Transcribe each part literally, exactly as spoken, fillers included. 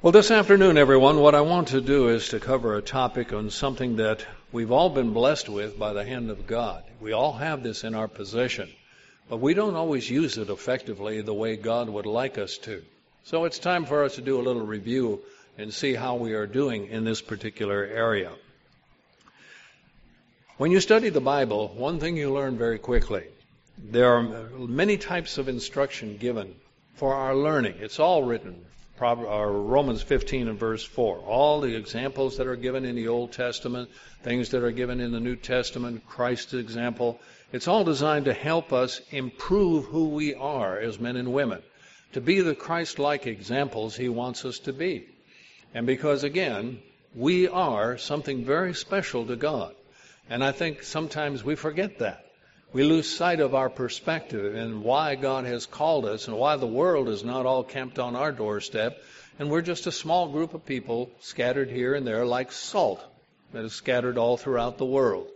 Well, this afternoon, everyone, what I want to do is to cover a topic on something that we've all been blessed with by the hand of God. We all have this in our possession, but we don't always use it effectively the way God would like us to. So it's time for us to do a little review and see how we are doing in this particular area. When you study the Bible, one thing you learn very quickly, there are many types of instruction given for our learning. It's all written. Romans fifteen and verse four. All the examples that are given in the Old Testament, things that are given in the New Testament, Christ's example, it's all designed to help us improve who we are as men and women, to be the Christ-like examples He wants us to be. And because, again, we are something very special to God. And I think sometimes we forget that. We lose sight of our perspective and why God has called us and why the world is not all camped on our doorstep. And we're just a small group of people scattered here and there like salt that is scattered all throughout the world.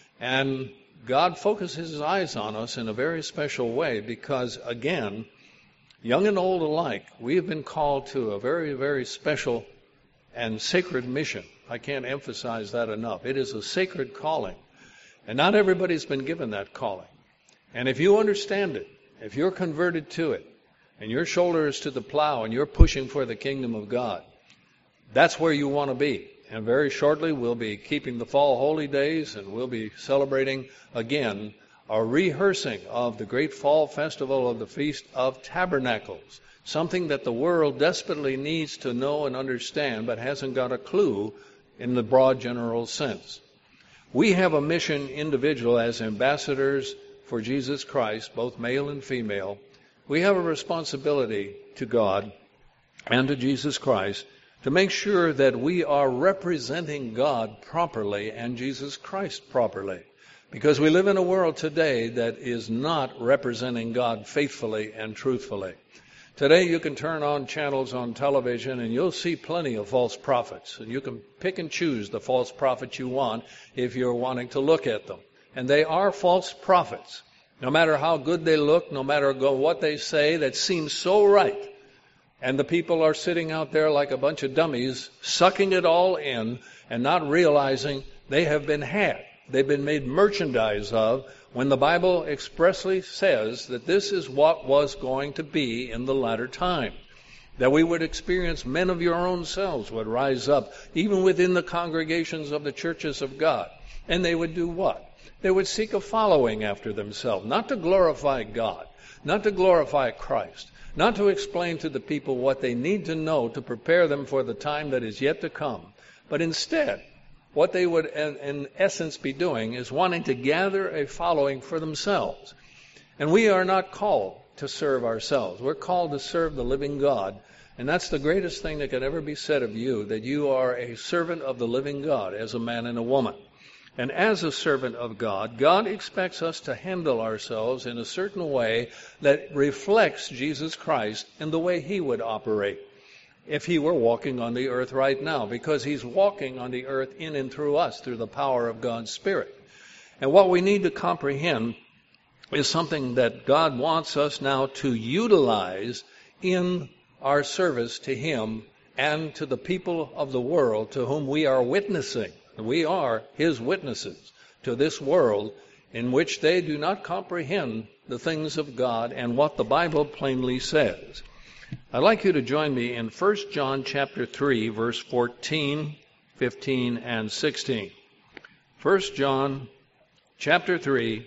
And God focuses His eyes on us in a very special way because, again, young and old alike, we have been called to a very, very special and sacred mission. I can't emphasize that enough. It is a sacred calling. And not everybody's been given that calling. And if you understand it, if you're converted to it, and your shoulder is to the plow and you're pushing for the kingdom of God, that's where you want to be. And very shortly we'll be keeping the fall holy days and we'll be celebrating again a rehearsing of the great fall festival of the Feast of Tabernacles, something that the world desperately needs to know and understand but hasn't got a clue in the broad general sense. We have a mission individual as ambassadors for Jesus Christ, both male and female. We have a responsibility to God and to Jesus Christ to make sure that we are representing God properly and Jesus Christ properly. Because we live in a world today that is not representing God faithfully and truthfully. Today you can turn on channels on television and you'll see plenty of false prophets. And you can pick and choose the false prophets you want if you're wanting to look at them. And they are false prophets. No matter how good they look, no matter what they say, that seems so right. And the people are sitting out there like a bunch of dummies, sucking it all in and not realizing they have been had. They've been made merchandise of when the Bible expressly says that this is what was going to be in the latter time. That we would experience men of your own selves would rise up, even within the congregations of the churches of God. And they would do what? They would seek a following after themselves, not to glorify God, not to glorify Christ, not to explain to the people what they need to know to prepare them for the time that is yet to come, but instead, what they would, in, in essence, be doing is wanting to gather a following for themselves. And we are not called to serve ourselves. We're called to serve the living God. And that's the greatest thing that can ever be said of you, that you are a servant of the living God as a man and a woman. And as a servant of God, God expects us to handle ourselves in a certain way that reflects Jesus Christ in the way He would operate if He were walking on the earth right now, because He's walking on the earth in and through us, through the power of God's Spirit. And what we need to comprehend is something that God wants us now to utilize in our service to Him and to the people of the world to whom we are witnessing. We are His witnesses to this world in which they do not comprehend the things of God and what the Bible plainly says. I'd like you to join me in First John chapter three, verse fourteen, fifteen, and sixteen. First John chapter three,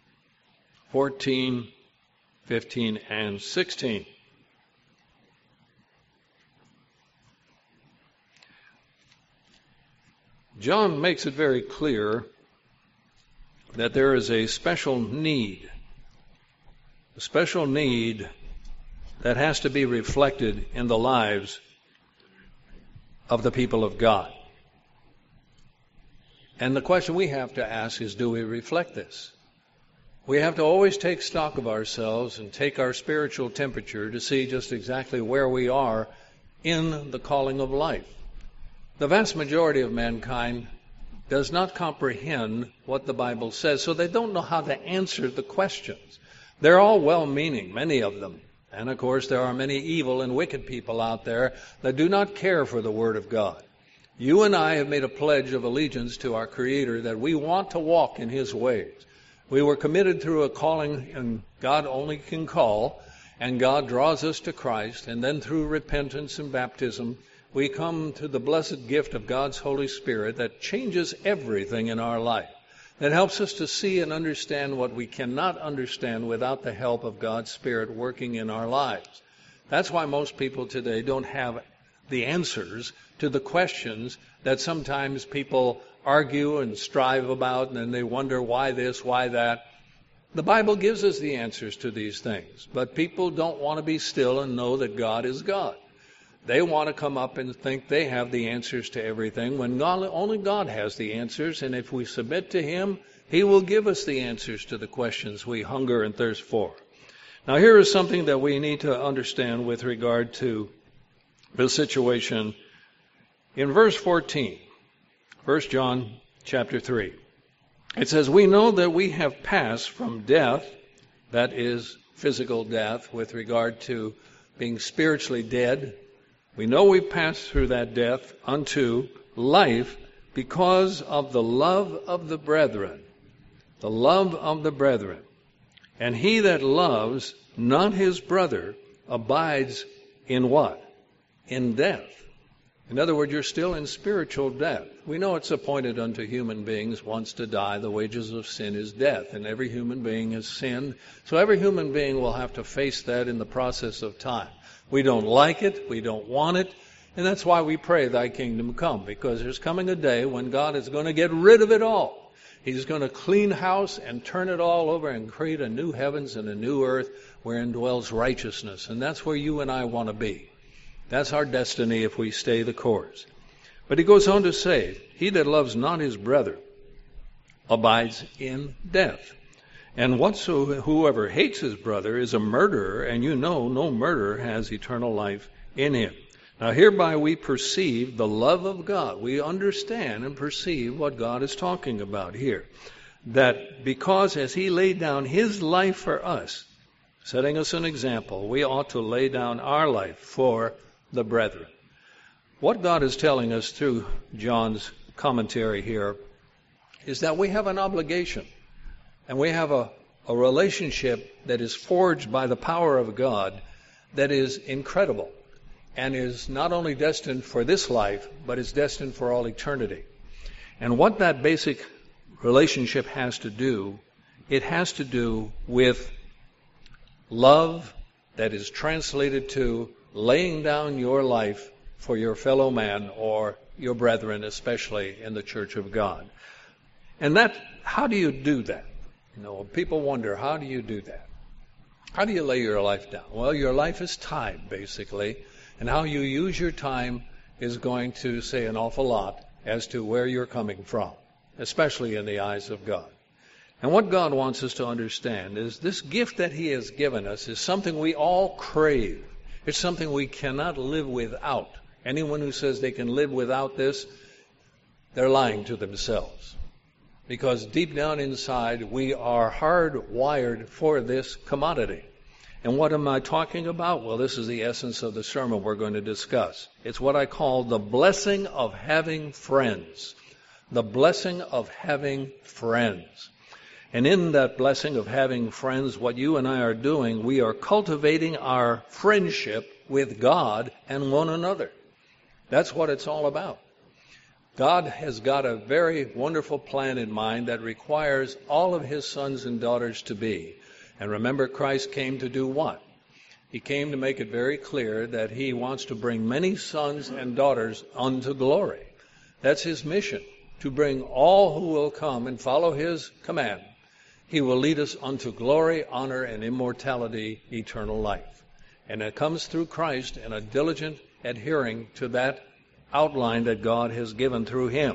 fourteen, fifteen, and sixteen. John makes it very clear that there is a special need, a special need that has to be reflected in the lives of the people of God. And the question we have to ask is, do we reflect this? We have to always take stock of ourselves and take our spiritual temperature to see just exactly where we are in the calling of life. The vast majority of mankind does not comprehend what the Bible says, so they don't know how to answer the questions. They're all well-meaning, many of them. And of course, there are many evil and wicked people out there that do not care for the Word of God. You and I have made a pledge of allegiance to our Creator that we want to walk in His ways. We were committed through a calling, and God only can call, and God draws us to Christ, and then through repentance and baptism, we come to the blessed gift of God's Holy Spirit that changes everything in our life, that helps us to see and understand what we cannot understand without the help of God's Spirit working in our lives. That's why most people today don't have the answers to the questions that sometimes people argue and strive about, and then they wonder why this, why that. The Bible gives us the answers to these things, but people don't want to be still and know that God is God. They want to come up and think they have the answers to everything when God, only God has the answers, and if we submit to Him, He will give us the answers to the questions we hunger and thirst for. Now here is something that we need to understand with regard to the situation. In verse fourteen, First John chapter three, it says, "We know that we have passed from death," that is physical death with regard to being spiritually dead, "we know we've passed through that death unto life because of the love of the brethren." The love of the brethren. "And he that loves not his brother abides in what? In death." In other words, you're still in spiritual death. We know it's appointed unto human beings once to die. The wages of sin is death, and every human being has sinned. So every human being will have to face that in the process of time. We don't like it, we don't want it, and that's why we pray, "Thy kingdom come," because there's coming a day when God is going to get rid of it all. He's going to clean house and turn it all over and create a new heavens and a new earth wherein dwells righteousness, and that's where you and I want to be. That's our destiny if we stay the course. But he goes on to say, "He that loves not his brother abides in death. And whatsoever whoever hates his brother is a murderer, and you know no murderer has eternal life in him." Now hereby we perceive the love of God. We understand and perceive what God is talking about here. That because as He laid down His life for us, setting us an example, we ought to lay down our life for the brethren. What God is telling us through John's commentary here is that we have an obligation, and we have a, a relationship that is forged by the power of God that is incredible and is not only destined for this life, but is destined for all eternity. And what that basic relationship has to do, it has to do with love that is translated to laying down your life for your fellow man or your brethren, especially in the church of God. And that, how do you do that? You know, people wonder, how do you do that? How do you lay your life down? Well, your life is time, basically, and how you use your time is going to say an awful lot as to where you're coming from, especially in the eyes of God. And what God wants us to understand is this gift that He has given us is something we all crave. It's something we cannot live without. Anyone who says they can live without this, they're lying to themselves. Because deep down inside, we are hardwired for this commodity. And what am I talking about? Well, this is the essence of the sermon we're going to discuss. It's what I call the blessing of having friends. The blessing of having friends. And in that blessing of having friends, what you and I are doing, we are cultivating our friendship with God and one another. That's what it's all about. God has got a very wonderful plan in mind that requires all of His sons and daughters to be. And remember, Christ came to do what? He came to make it very clear that He wants to bring many sons and daughters unto glory. That's His mission, to bring all who will come and follow His command. He will lead us unto glory, honor, and immortality, eternal life. And it comes through Christ and a diligent adhering to that outline that God has given through Him.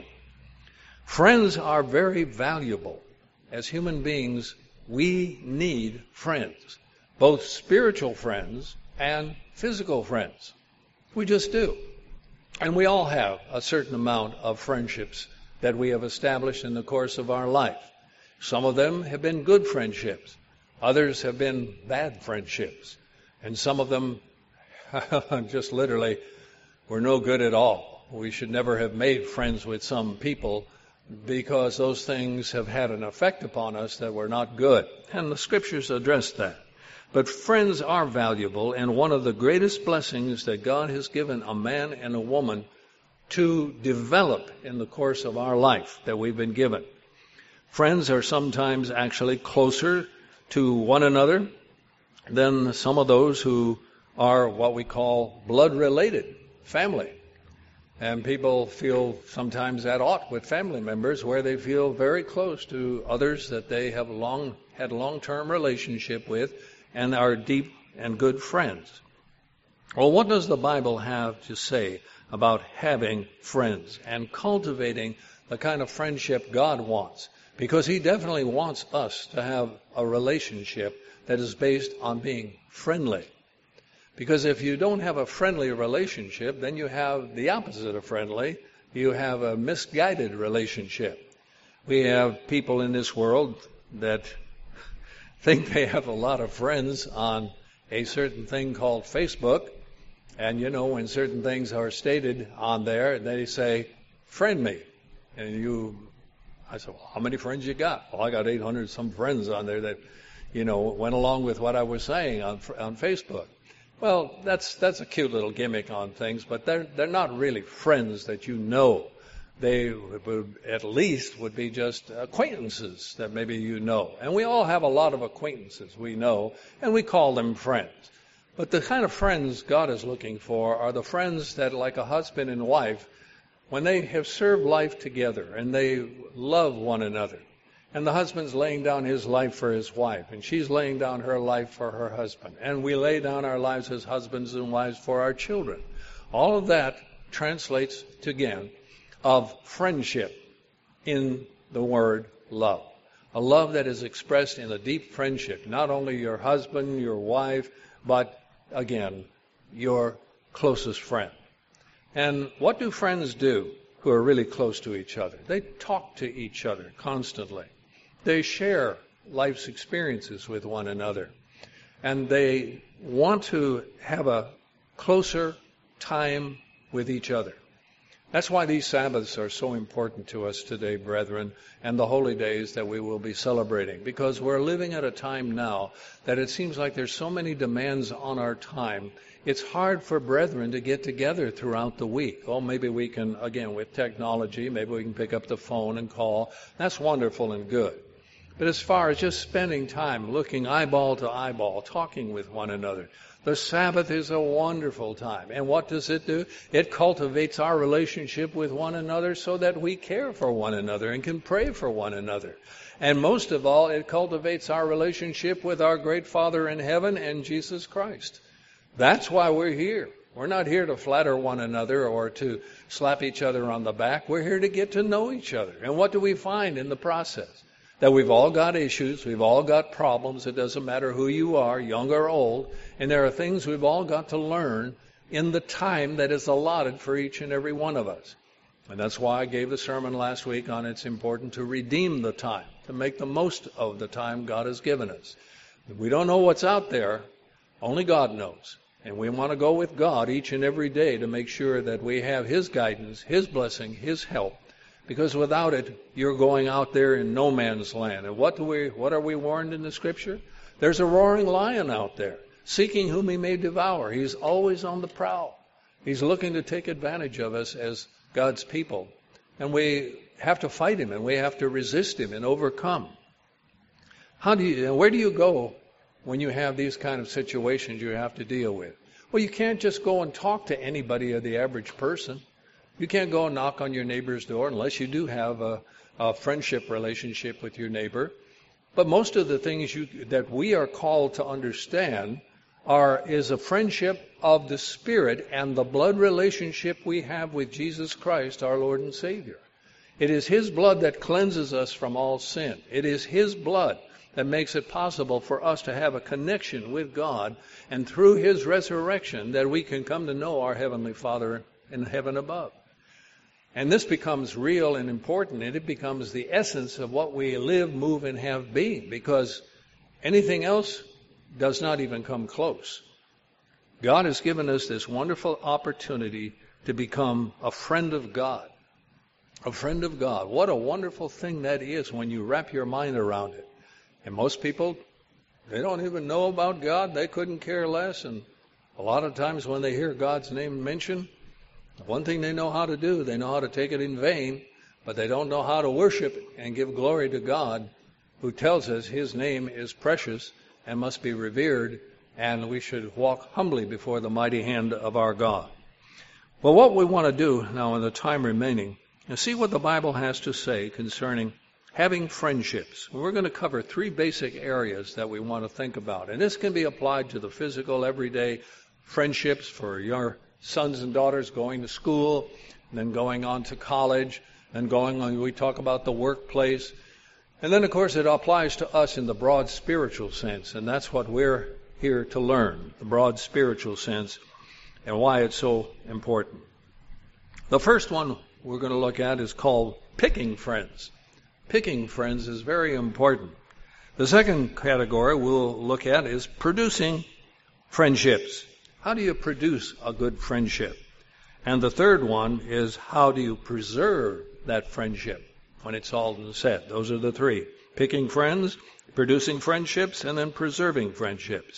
Friends are very valuable. As human beings, we need friends, both spiritual friends and physical friends. We just do. And we all have a certain amount of friendships that we have established in the course of our life. Some of them have been good friendships. Others have been bad friendships. And some of them just literally were no good at all. We should never have made friends with some people because those things have had an effect upon us that were not good. And the Scriptures address that. But friends are valuable, and one of the greatest blessings that God has given a man and a woman to develop in the course of our life that we've been given. Friends are sometimes actually closer to one another than some of those who are what we call blood-related, family. And people feel sometimes at odds with family members where they feel very close to others that they have long had long-term relationship with and are deep and good friends. Well, what does the Bible have to say about having friends and cultivating the kind of friendship God wants? Because He definitely wants us to have a relationship that is based on being friendly. Because if you don't have a friendly relationship, then you have the opposite of friendly. You have a misguided relationship. We have people in this world that think they have a lot of friends on a certain thing called Facebook. And you know, when certain things are stated on there, they say, friend me. And you, I said, well, how many friends you got? Well, I got eight hundred some friends on there that, you know, went along with what I was saying on on Facebook. Well, that's that's a cute little gimmick on things, but they're they're not really friends that you know. They would at least would be just acquaintances that maybe you know. And we all have a lot of acquaintances we know, and we call them friends. But the kind of friends God is looking for are the friends that, like a husband and wife, when they have served life together and they love one another, and the husband's laying down his life for his wife, and she's laying down her life for her husband, and we lay down our lives as husbands and wives for our children. All of that translates to, again, of friendship in the word love. A love that is expressed in a deep friendship, not only your husband, your wife, but, again, your closest friend. And what do friends do who are really close to each other? They talk to each other constantly. They share life's experiences with one another. And they want to have a closer time with each other. That's why these Sabbaths are so important to us today, brethren, and the holy days that we will be celebrating. Because we're living at a time now that it seems like there's so many demands on our time. It's hard for brethren to get together throughout the week. Oh, maybe we can, again, with technology, maybe we can pick up the phone and call. That's wonderful and good. But as far as just spending time looking eyeball to eyeball, talking with one another, the Sabbath is a wonderful time. And what does it do? It cultivates our relationship with one another so that we care for one another and can pray for one another. And most of all, it cultivates our relationship with our great Father in heaven and Jesus Christ. That's why we're here. We're not here to flatter one another or to slap each other on the back. We're here to get to know each other. And what do we find in the process? That we've all got issues, we've all got problems. It doesn't matter who you are, young or old. And there are things we've all got to learn in the time that is allotted for each and every one of us. And that's why I gave the sermon last week on it's important to redeem the time, to make the most of the time God has given us. We don't know what's out there. Only God knows. And we want to go with God each and every day to make sure that we have His guidance, His blessing, His help. Because without it, you're going out there in no man's land. And what do we, what are we warned in the Scripture? There's a roaring lion out there, seeking whom he may devour. He's always on the prowl. He's looking to take advantage of us as God's people. And we have to fight him, and we have to resist him and overcome. How do you, where do you go when you have these kind of situations you have to deal with? Well, you can't just go and talk to anybody or the average person. You can't go and knock on your neighbor's door unless you do have a, a friendship relationship with your neighbor. But most of the things you, that we are called to understand are is a friendship of the Spirit and the blood relationship we have with Jesus Christ, our Lord and Savior. It is His blood that cleanses us from all sin. It is His blood that makes it possible for us to have a connection with God, and through His resurrection that we can come to know our Heavenly Father in heaven above. And this becomes real and important, and it becomes the essence of what we live, move, and have being, because anything else does not even come close. God has given us this wonderful opportunity to become a friend of God. A friend of God. What a wonderful thing that is when you wrap your mind around it. And most people, they don't even know about God. They couldn't care less. And a lot of times when they hear God's name mentioned, one thing they know how to do, they know how to take it in vain, but they don't know how to worship and give glory to God, who tells us His name is precious and must be revered, and we should walk humbly before the mighty hand of our God. Well, what we want to do now in the time remaining is see what the Bible has to say concerning having friendships. We're going to cover three basic areas that we want to think about, and this can be applied to the physical, everyday friendships for your sons and daughters going to school, and then going on to college, and going on, we talk about the workplace. And then, of course, it applies to us in the broad spiritual sense, and that's what we're here to learn, the broad spiritual sense, and why it's so important. The first one we're going to look at is called picking friends. Picking friends is very important. The second category we'll look at is producing friendships. How do you produce a good friendship? And the third one is how do you preserve that friendship when it's all said? Those are the three. Picking friends, producing friendships, and then preserving friendships.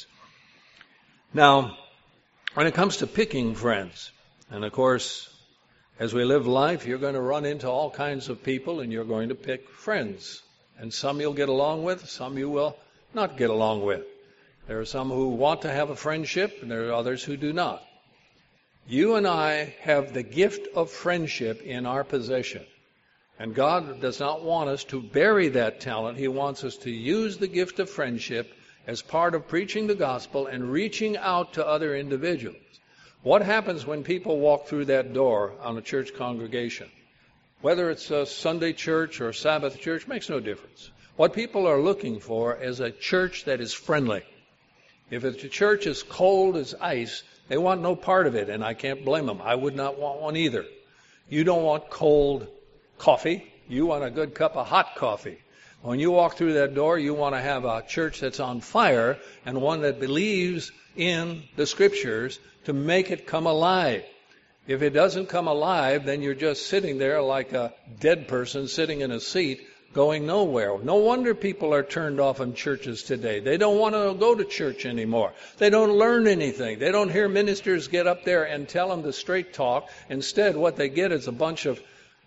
Now, when it comes to picking friends, and of course, as we live life, you're going to run into all kinds of people and you're going to pick friends. And some you'll get along with, some you will not get along with. There are some who want to have a friendship, and there are others who do not. You and I have the gift of friendship in our possession. And God does not want us to bury that talent. He wants us to use the gift of friendship as part of preaching the gospel and reaching out to other individuals. What happens when people walk through that door on a church congregation? Whether it's a Sunday church or a Sabbath church, makes no difference. What people are looking for is a church that is friendly. If a church is cold as ice, they want no part of it, and I can't blame them. I would not want one either. You don't want cold coffee. You want a good cup of hot coffee. When you walk through that door, you want to have a church that's on fire and one that believes in the Scriptures to make it come alive. If it doesn't come alive, then you're just sitting there like a dead person sitting in a seat going nowhere. No wonder people are turned off in churches today. They don't want to go to church anymore. They don't learn anything. They don't hear ministers get up there and tell them the straight talk. Instead, what they get is a bunch of,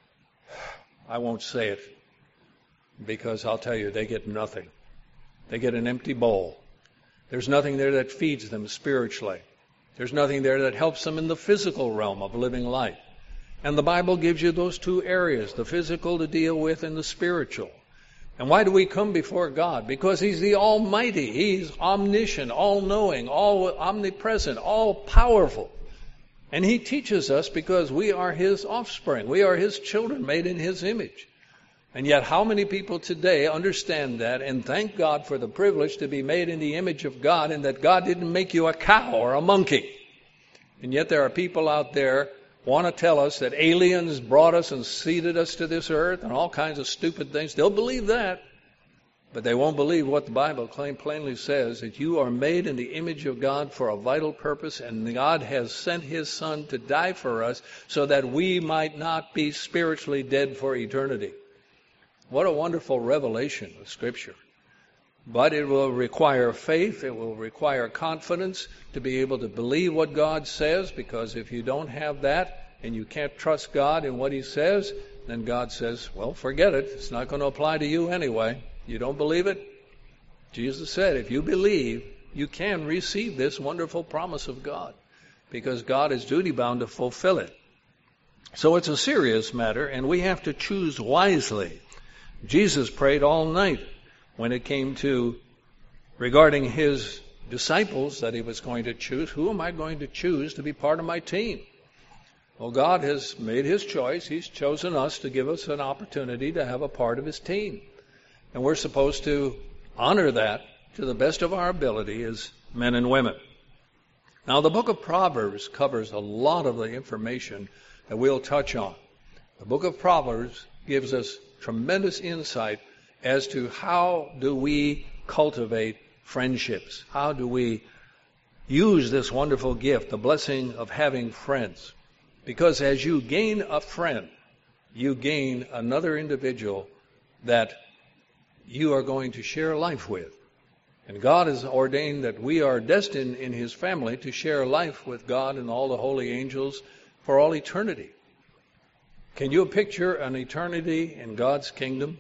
I won't say it, because I'll tell you, they get nothing. They get an empty bowl. There's nothing there that feeds them spiritually. There's nothing there that helps them in the physical realm of living life. And the Bible gives you those two areas, the physical to deal with and the spiritual. And why do we come before God? Because He's the Almighty. He's omniscient, all-knowing, all omnipresent, all-powerful. And He teaches us because we are His offspring. We are His children made in His image. And yet how many people today understand that and thank God for the privilege to be made in the image of God and that God didn't make you a cow or a monkey? And yet there are people out there want to tell us that aliens brought us and seeded us to this earth and all kinds of stupid things. They'll believe that, but they won't believe what the Bible plainly says, that you are made in the image of God for a vital purpose, and God has sent His Son to die for us so that we might not be spiritually dead for eternity. What a wonderful revelation of Scripture. But it will require faith, it will require confidence to be able to believe what God says, because if you don't have that and you can't trust God in what He says, then God says, well, forget it. It's not going to apply to you anyway. You don't believe it? Jesus said, if you believe, you can receive this wonderful promise of God, because God is duty-bound to fulfill it. So it's a serious matter, and we have to choose wisely. Jesus prayed all night when it came to regarding His disciples that He was going to choose. Who am I going to choose to be part of my team? Well, God has made His choice. He's chosen us to give us an opportunity to have a part of His team. And we're supposed to honor that to the best of our ability as men and women. Now, the book of Proverbs covers a lot of the information that we'll touch on. The book of Proverbs gives us tremendous insight as to how do we cultivate friendships. How do we use this wonderful gift, the blessing of having friends. Because as you gain a friend, you gain another individual that you are going to share life with. And God has ordained that we are destined in His family to share life with God and all the holy angels for all eternity. Can you picture an eternity in God's kingdom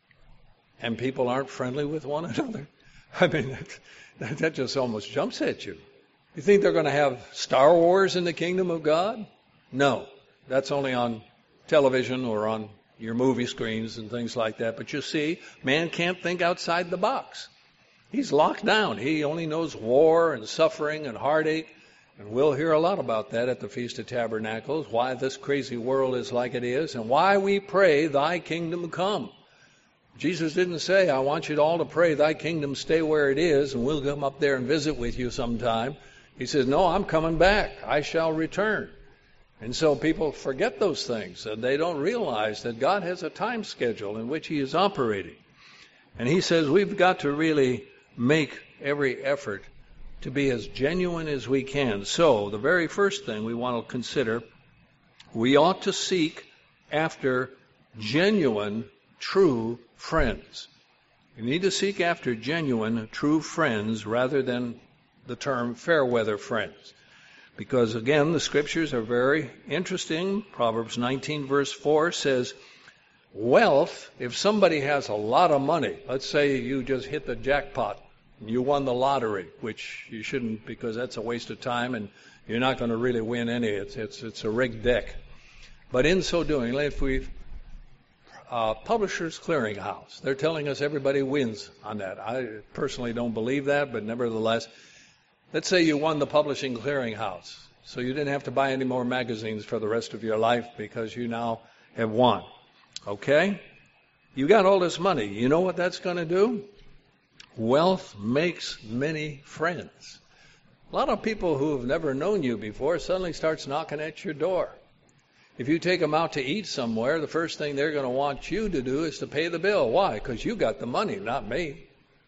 and people aren't friendly with one another? I mean, that, that just almost jumps at you. You think they're going to have Star Wars in the kingdom of God? No. That's only on television or on your movie screens and things like that. But you see, man can't think outside the box. He's locked down. He only knows war and suffering and heartache. And we'll hear a lot about that at the Feast of Tabernacles, why this crazy world is like it is, and why we pray, thy kingdom come. Jesus didn't say, I want you all to pray, thy kingdom stay where it is, and we'll come up there and visit with you sometime. He says, no, I'm coming back. I shall return. And so people forget those things, and they don't realize that God has a time schedule in which He is operating. And He says we've got to really make every effort to be as genuine as we can. So the very first thing we want to consider, we ought to seek after genuine, true friends. You need to seek after genuine, true friends rather than the term fair weather friends. Because again, the scriptures are very interesting. Proverbs nineteen verse four says, wealth, if somebody has a lot of money, let's say you just hit the jackpot, you won the lottery, which you shouldn't, because that's a waste of time and you're not going to really win any. It's it's it's a rigged deck. But in so doing, if we uh, Publishers Clearinghouse, they're telling us everybody wins on that. I personally don't believe that, but nevertheless, let's say you won the Publishing Clearinghouse, so you didn't have to buy any more magazines for the rest of your life because you now have won. Okay? You got all this money. You know what that's going to do? Wealth makes many friends. A lot of people who have never known you before suddenly starts knocking at your door. If you take them out to eat somewhere, the first thing they're going to want you to do is to pay the bill. Why? Because you got the money, not me.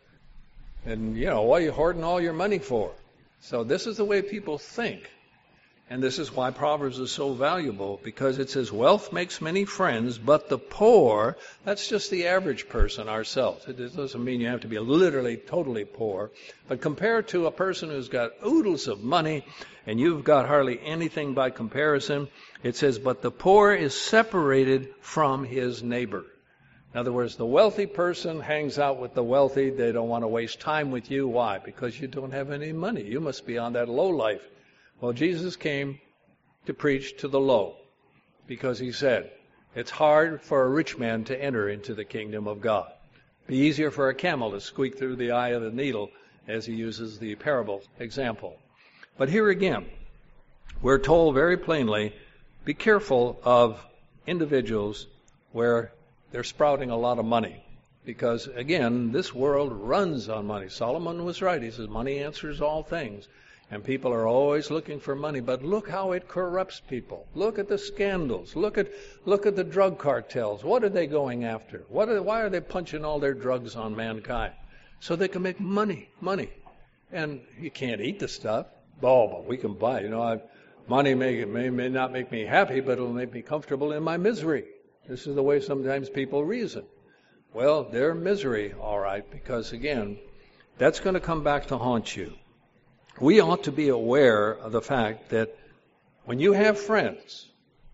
And, you know, what are you hoarding all your money for? So this is the way people think. And this is why Proverbs is so valuable, because it says, wealth makes many friends, but the poor, that's just the average person, ourselves. It doesn't mean you have to be literally totally poor. But compared to a person who's got oodles of money, and you've got hardly anything by comparison, it says, but the poor is separated from his neighbor. In other words, the wealthy person hangs out with the wealthy. They don't want to waste time with you. Why? Because you don't have any money. You must be on that low life. Well, Jesus came to preach to the low because He said, it's hard for a rich man to enter into the kingdom of God. It'd be easier for a camel to squeak through the eye of the needle, as He uses the parable example. But here again, we're told very plainly, be careful of individuals where they're sprouting a lot of money. Because, again, this world runs on money. Solomon was right. He says, money answers all things. And people are always looking for money. But look how it corrupts people. Look at the scandals. Look at look at the drug cartels. What are they going after? What are, why are they punching all their drugs on mankind? So they can make money, money. And you can't eat the stuff. Oh, but we can buy. You know, I, money may, may, may not make me happy, but it'll make me comfortable in my misery. This is the way sometimes people reason. Well, they're misery, all right, because, again, that's going to come back to haunt you. We ought to be aware of the fact that when you have friends,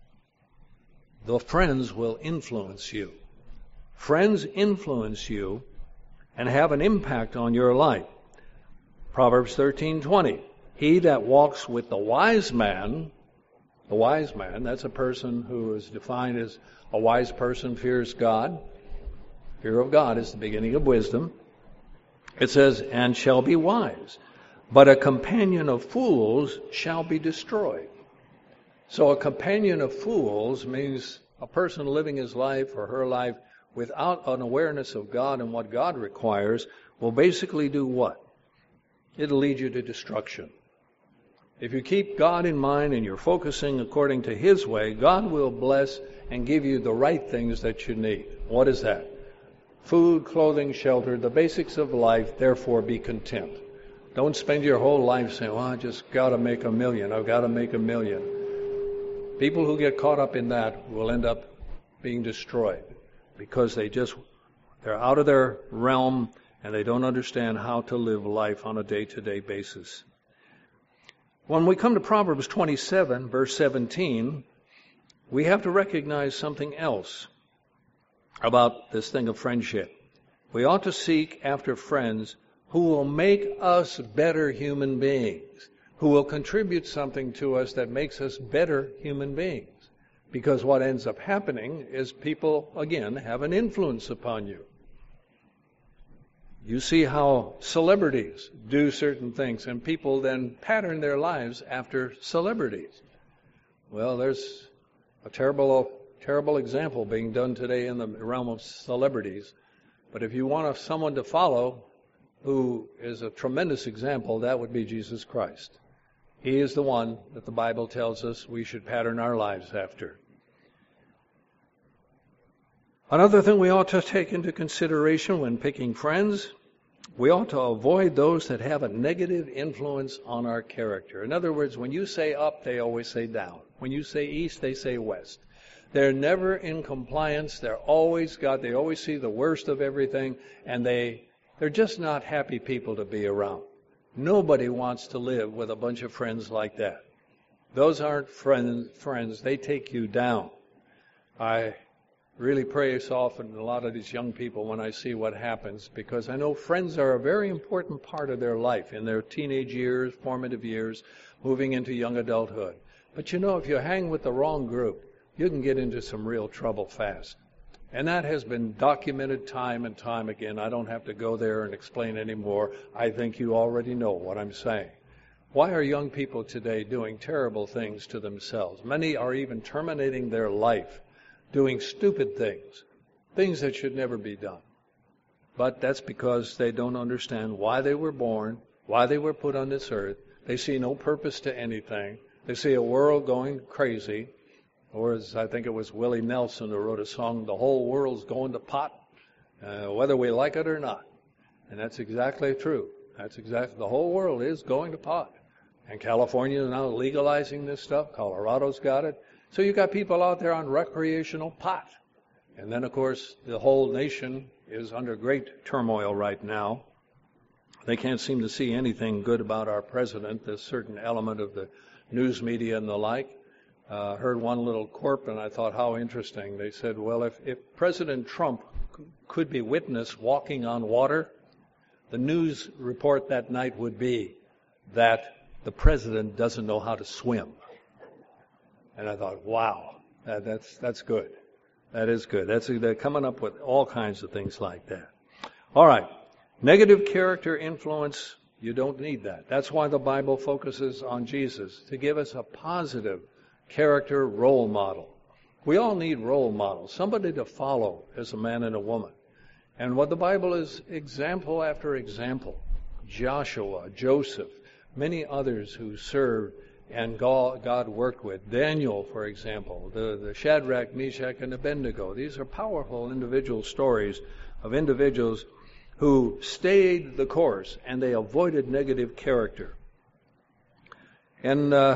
the friends will influence you. Friends influence you and have an impact on your life. Proverbs thirteen twenty. He that walks with the wise man, the wise man, that's a person who is defined as a wise person, fears God. Fear of God is the beginning of wisdom. It says, and shall be wise. But a companion of fools shall be destroyed. So a companion of fools means a person living his life or her life without an awareness of God and what God requires will basically do what? It'll lead you to destruction. If you keep God in mind and you're focusing according to His way, God will bless and give you the right things that you need. What is that? Food, clothing, shelter, the basics of life, therefore be content. Don't spend your whole life saying, well, I just got to make a million. I've got to make a million. People who get caught up in that will end up being destroyed because they just, they're out of their realm and they don't understand how to live life on a day-to-day basis. When we come to Proverbs twenty-seven, verse seventeen, we have to recognize something else about this thing of friendship. We ought to seek after friends who will make us better human beings, who will contribute something to us that makes us better human beings. Because what ends up happening is people, again, have an influence upon you. You see how celebrities do certain things, and people then pattern their lives after celebrities. Well, there's a terrible, terrible example being done today in the realm of celebrities. But if you want someone to follow who is a tremendous example, that would be Jesus Christ. He is the one that the Bible tells us we should pattern our lives after. Another thing we ought to take into consideration when picking friends, we ought to avoid those that have a negative influence on our character. In other words, when you say up, they always say down. When you say east, they say west. They're never in compliance. They're always got, they always see the worst of everything, and they, they're just not happy people to be around. Nobody wants to live with a bunch of friends like that. Those aren't friends, friends. They take you down. I really pray so often a lot of these young people when I see what happens, because I know friends are a very important part of their life in their teenage years, formative years, moving into young adulthood. But you know, if you hang with the wrong group, you can get into some real trouble fast. And that has been documented time and time again. I don't have to go there and explain anymore. I think you already know what I'm saying. Why are young people today doing terrible things to themselves? Many are even terminating their life, doing stupid things, things that should never be done. But that's because they don't understand why they were born, why they were put on this earth. They see no purpose to anything. They see a world going crazy. Or as I think it was Willie Nelson who wrote a song, the whole world's going to pot, uh, whether we like it or not. And that's exactly true. That's exactly, the whole world is going to pot. And California is now legalizing this stuff. Colorado's got it. So you've got people out there on recreational pot. And then, of course, the whole nation is under great turmoil right now. They can't seem to see anything good about our president, this certain element of the news media and the like. I uh, heard one little quirk, and I thought, how interesting. They said, well, if, if President Trump c- could be witnessed walking on water, the news report that night would be that the president doesn't know how to swim. And I thought, wow, that, that's that's good. That is good. That's they're coming up with all kinds of things like that. All right, negative character influence, you don't need that. That's why the Bible focuses on Jesus, to give us a positive character role model. We all need role models, somebody to follow as a man and a woman. And what the Bible is example after example. Joshua, Joseph, many others who served and God worked with. Daniel, for example, the, the Shadrach, Meshach, and Abednego. These are powerful individual stories of individuals who stayed the course and they avoided negative character. And uh,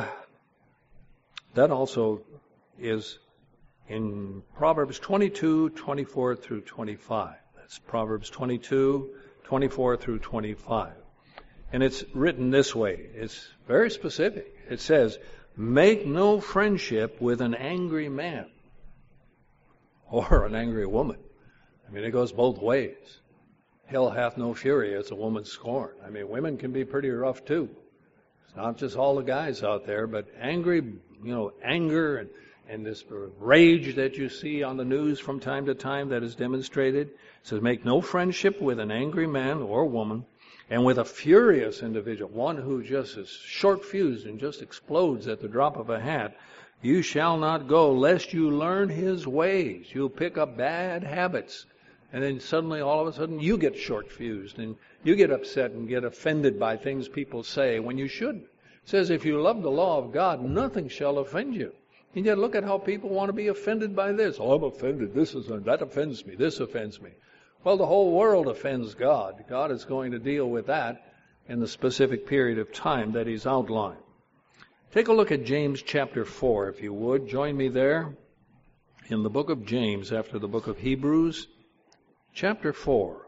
that also is in Proverbs twenty-two, twenty-four through twenty-five. That's Proverbs twenty-two, twenty-four through twenty-five. And it's written this way. It's very specific. It says, make no friendship with an angry man or an angry woman. I mean, it goes both ways. Hell hath no fury as a woman's scorn. I mean, women can be pretty rough too. It's not just all the guys out there, but angry, you know, anger and, and this rage that you see on the news from time to time that is demonstrated. It says, make no friendship with an angry man or woman, and with a furious individual, one who just is short-fused and just explodes at the drop of a hat. You shall not go, lest you learn his ways. You'll pick up bad habits. And then suddenly, all of a sudden, you get short-fused, and you get upset and get offended by things people say when you shouldn't. It says, if you love the law of God, nothing shall offend you. And yet look at how people want to be offended by this. Oh, I'm offended. This is that offends me. This offends me. Well, the whole world offends God. God is going to deal with that. in the specific period of time that he's outlined. Take a look at James chapter four, if you would. Join me there in the book of James after the book of Hebrews, chapter four.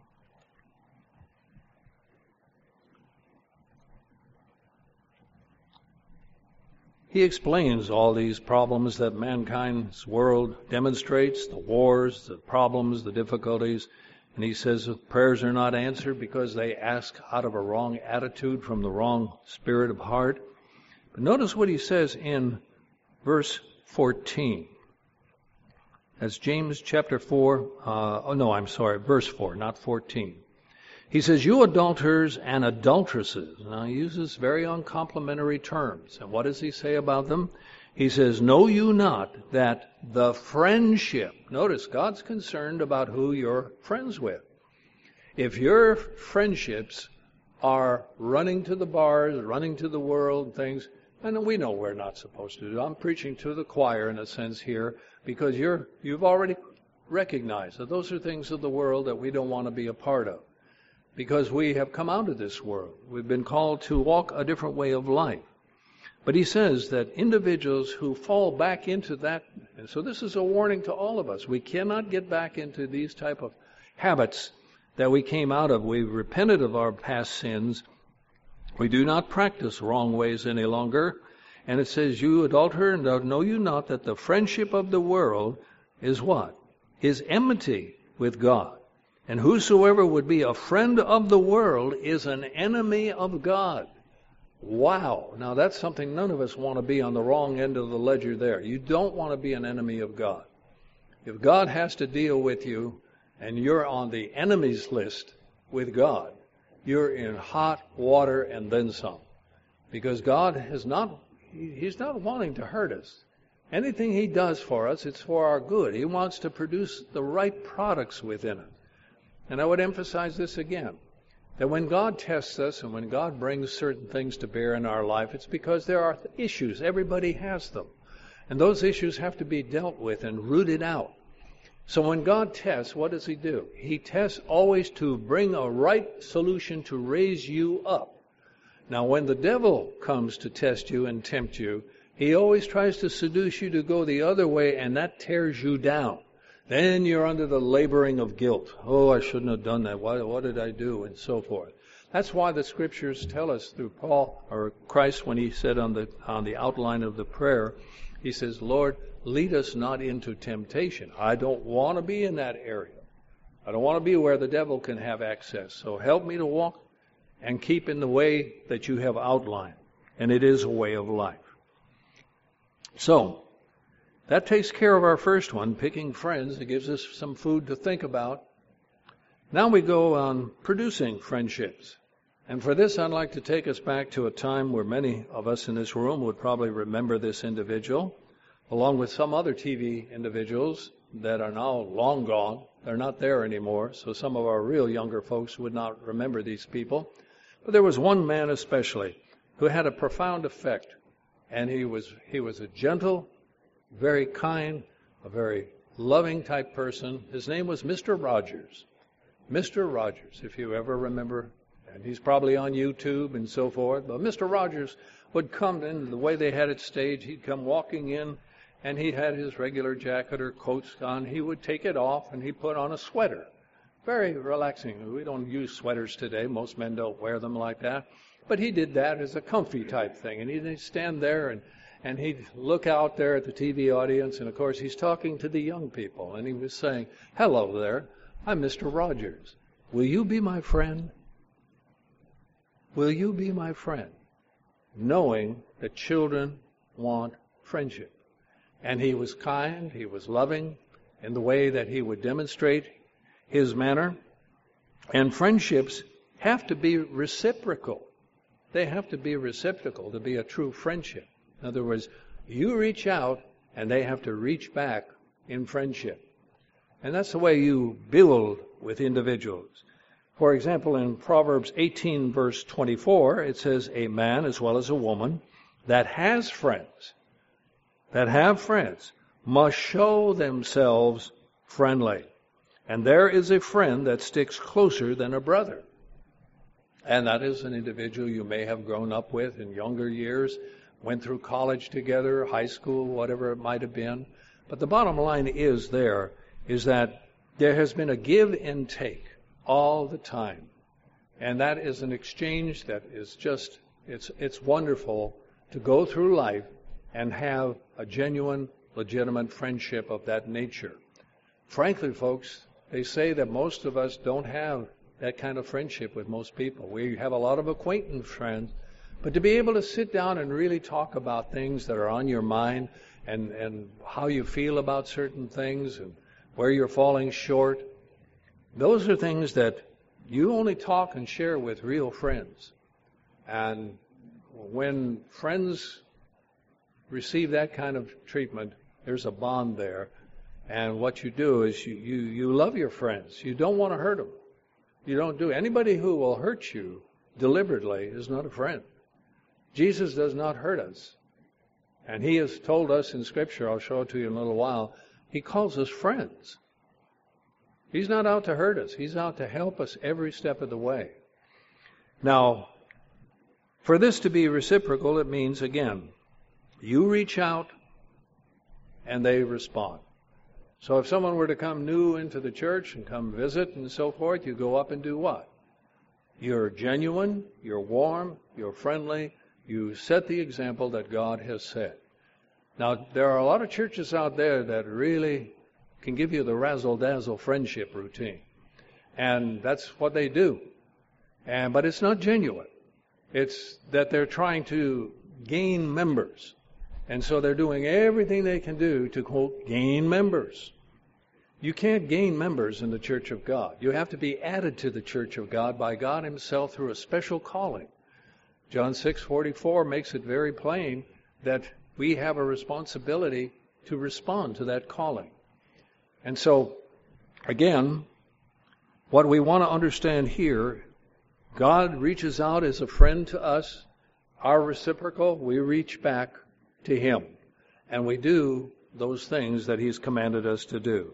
He explains all these problems that mankind's world demonstrates, the wars, the problems, the difficulties, and he says that prayers are not answered because they ask out of a wrong attitude from the wrong spirit of heart. But notice what he says in verse fourteen. That's James chapter four, uh, oh no, I'm sorry, verse four, not fourteen. He says, you adulterers and adulteresses. Now he uses very uncomplimentary terms. And what does he say about them? He says, know you not that the friendship, notice God's concerned about who you're friends with. If your friendships are running to the bars, running to the world, things, and we know we're not supposed to do. I'm preaching to the choir in a sense here because you're, you've already recognized that those are things of the world that we don't want to be a part of. Because we have come out of this world. We've been called to walk a different way of life. But he says that individuals who fall back into that, and so this is a warning to all of us. We cannot get back into these type of habits that we came out of. We've repented of our past sins. We do not practice wrong ways any longer. And it says, you adulterer, know you not that the friendship of the world is what? Is enmity with God. And whosoever would be a friend of the world is an enemy of God. Wow. Now that's something none of us want to be on the wrong end of the ledger there. You don't want to be an enemy of God. If God has to deal with you and you're on the enemies list with God, you're in hot water and then some. Because God is not, He's not wanting to hurt us. Anything He does for us, it's for our good. He wants to produce the right products within it. And I would emphasize this again, that when God tests us and when God brings certain things to bear in our life, it's because there are issues. Everybody has them. And those issues have to be dealt with and rooted out. So when God tests, what does He do? He tests always to bring a right solution to raise you up. Now when the devil comes to test you and tempt you, he always tries to seduce you to go the other way, and that tears you down. Then you're under the laboring of guilt. Oh, I shouldn't have done that. What, what did I do? And so forth. That's why the scriptures tell us through Paul, or Christ, when he said on the on the outline of the prayer, he says, Lord, lead us not into temptation. I don't want to be in that area. I don't want to be where the devil can have access. So help me to walk and keep in the way that you have outlined. And it is a way of life. So, that takes care of our first one, picking friends. It gives us some food to think about. Now we go on producing friendships. And for this, I'd like to take us back to a time where many of us in this room would probably remember this individual, along with some other T V individuals that are now long gone. They're not there anymore, so some of our real younger folks would not remember these people. But there was one man especially who had a profound effect, and he was he was a gentle, very kind, a very loving type person. His name was Mister Rogers. Mister Rogers, if you ever remember, and he's probably on YouTube and so forth, but Mister Rogers would come in, the way they had it staged, he'd come walking in, and he had his regular jacket or coat on. He would take it off, and he'd put on a sweater. Very relaxing. We don't use sweaters today. Most men don't wear them like that. But he did that as a comfy type thing, and he'd stand there and And he'd look out there at the T V audience, and of course he's talking to the young people, and he was saying, hello there, I'm Mister Rogers. Will you be my friend? Will you be my friend? Knowing that children want friendship. And he was kind, he was loving in the way that he would demonstrate his manner. And friendships have to be reciprocal. They have to be reciprocal to be a true friendship. In other words, you reach out and they have to reach back in friendship. And that's the way you build with individuals. For example, in Proverbs eighteen, verse twenty-four, it says, a man as well as a woman that has friends, that have friends, must show themselves friendly. And there is a friend that sticks closer than a brother. And that is an individual you may have grown up with in younger years, went through college together, high school, whatever it might have been. But the bottom line is there, is that there has been a give and take all the time. And that is an exchange that is just, it's it's wonderful to go through life and have a genuine, legitimate friendship of that nature. Frankly, folks, they say that most of us don't have that kind of friendship with most people. We have a lot of acquaintance friends, but to be able to sit down and really talk about things that are on your mind and, and how you feel about certain things and where you're falling short, those are things that you only talk and share with real friends. And when friends receive that kind of treatment, there's a bond there. And what you do is you, you, you love your friends. You don't want to hurt them. You don't do. Anybody who will hurt you deliberately is not a friend. Jesus does not hurt us. And he has told us in Scripture, I'll show it to you in a little while, he calls us friends. He's not out to hurt us. He's out to help us every step of the way. Now, for this to be reciprocal, it means, again, you reach out and they respond. So if someone were to come new into the church and come visit and so forth, you go up and do what? You're genuine, you're warm, you're friendly, you set the example that God has set. Now, there are a lot of churches out there that really can give you the razzle-dazzle friendship routine. And that's what they do. And but it's not genuine. It's that they're trying to gain members. And so they're doing everything they can do to, quote, gain members. You can't gain members in the Church of God. You have to be added to the Church of God by God himself through a special calling. John six forty-four makes it very plain that we have a responsibility to respond to that calling. And so, again, what we want to understand here, God reaches out as a friend to us. Our reciprocal, we reach back to him. And we do those things that he's commanded us to do.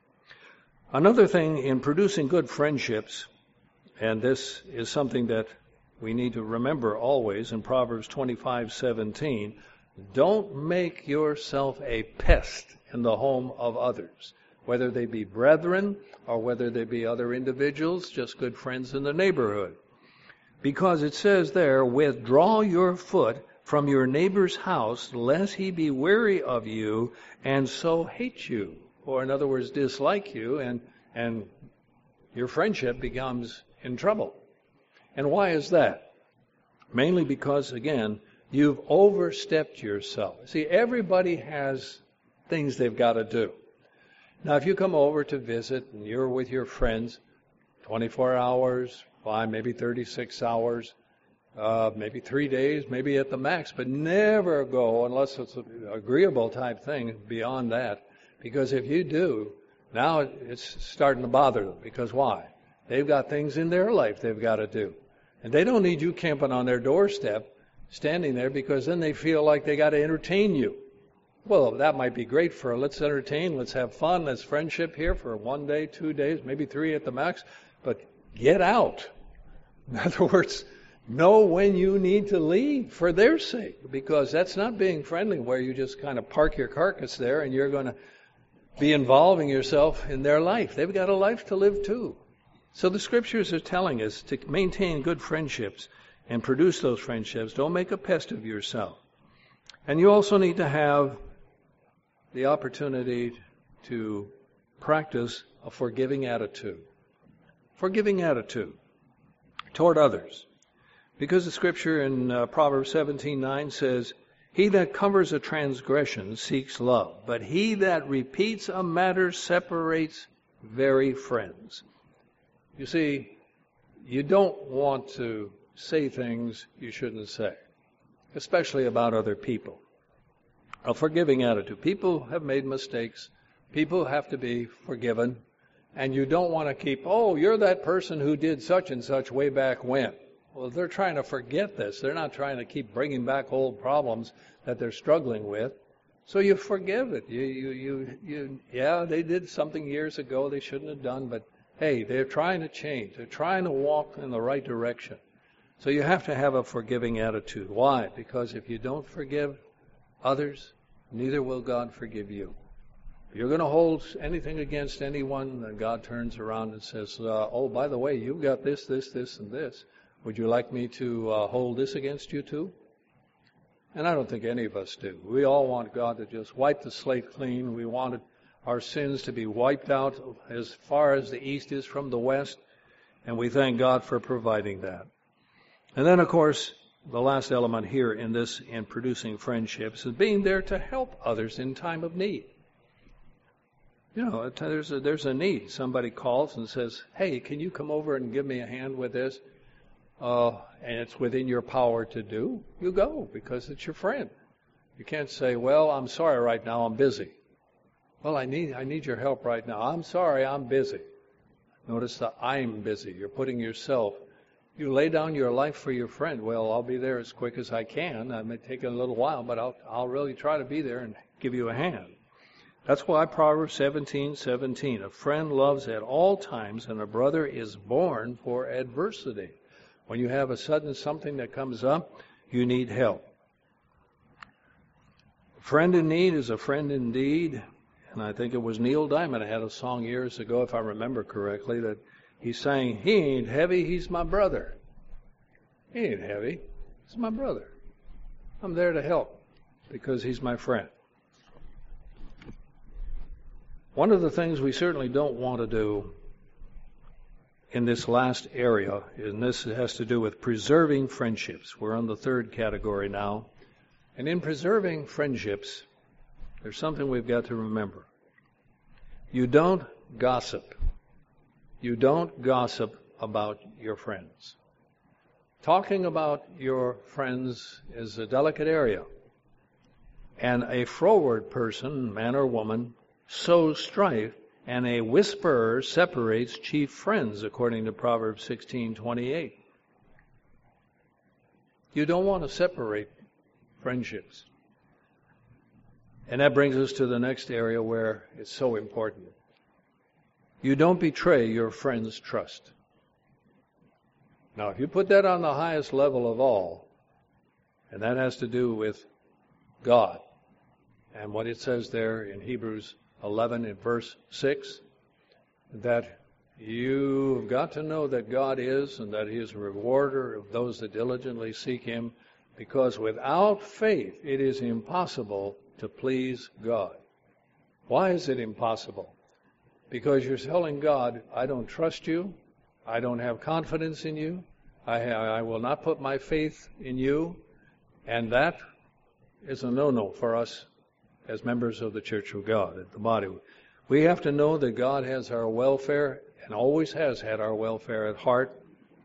Another thing in producing good friendships, and this is something that we need to remember always in Proverbs twenty-five seventeen, don't make yourself a pest in the home of others, whether they be brethren or whether they be other individuals, just good friends in the neighborhood. Because it says there, withdraw your foot from your neighbor's house, lest he be weary of you and so hate you. Or in other words, dislike you, and, and your friendship becomes in trouble. And why is that? Mainly because, again, you've overstepped yourself. See, everybody has things they've got to do. Now, if you come over to visit and you're with your friends, twenty-four hours, fine, maybe thirty-six hours, uh, maybe three days, maybe at the max, but never go, unless it's an agreeable type thing, beyond that. Because if you do, now it's starting to bother them. Because why? They've got things in their life they've got to do. And they don't need you camping on their doorstep, standing there, because then they feel like they got to entertain you. Well, that might be great for let's entertain, let's have fun, let's friendship here for one day, two days, maybe three at the max. But get out. In other words, know when you need to leave for their sake. Because that's not being friendly where you just kind of park your carcass there and you're going to be involving yourself in their life. They've got a life to live too. So the Scriptures are telling us to maintain good friendships and produce those friendships. Don't make a pest of yourself. And you also need to have the opportunity to practice a forgiving attitude. Forgiving attitude toward others. Because the Scripture in uh, Proverbs seventeen nine says, he that covers a transgression seeks love, but he that repeats a matter separates very friends. You see, you don't want to say things you shouldn't say, especially about other people. A forgiving attitude. People have made mistakes. People have to be forgiven. And you don't want to keep, oh, you're that person who did such and such way back when. Well, they're trying to forget this. They're not trying to keep bringing back old problems that they're struggling with. So you forgive it. You, you, you, you, yeah, they did something years ago they shouldn't have done, but hey, they're trying to change. They're trying to walk in the right direction. So you have to have a forgiving attitude. Why? Because if you don't forgive others, neither will God forgive you. If you're going to hold anything against anyone, then God turns around and says, uh, oh, by the way, you've got this, this, this, and this. Would you like me to uh, hold this against you too? And I don't think any of us do. We all want God to just wipe the slate clean. We want our sins to be wiped out as far as the east is from the west. And we thank God for providing that. And then, of course, the last element here in this, in producing friendships, is being there to help others in time of need. You know, there's a, there's a need. Somebody calls and says, hey, can you come over and give me a hand with this? Uh, and it's within your power to do. You go, because it's your friend. You can't say, well, I'm sorry right now, I'm busy. Well, I need I need your help right now. I'm sorry, I'm busy. Notice the I'm busy. You're putting yourself. You lay down your life for your friend. Well, I'll be there as quick as I can. I may take a little while, but I'll I'll really try to be there and give you a hand. That's why Proverbs seventeen seventeen. A friend loves at all times, and a brother is born for adversity. When you have a sudden something that comes up, you need help. A friend in need is a friend indeed. And I think it was Neil Diamond had a song years ago, if I remember correctly, that he sang, he ain't heavy, he's my brother. He ain't heavy, he's my brother. I'm there to help because he's my friend. One of the things we certainly don't want to do in this last area, and this has to do with preserving friendships. We're on the third category now. And in preserving friendships, there's something we've got to remember. You don't gossip. You don't gossip about your friends. Talking about your friends is a delicate area. And a froward person, man or woman, sows strife, and a whisperer separates chief friends, according to Proverbs sixteen twenty-eight. You don't want to separate friendships. And that brings us to the next area where it's so important. You don't betray your friend's trust. Now, if you put that on the highest level of all, and that has to do with God, and what it says there in Hebrews eleven in verse six, that you've got to know that God is, and that He is a rewarder of those that diligently seek Him, because without faith it is impossible to please God. Why is it impossible? Because you're telling God, I don't trust you, I don't have confidence in you, I, I will not put my faith in you, and that is a no-no for us as members of the Church of God, at the body. We have to know that God has our welfare, and always has had our welfare at heart.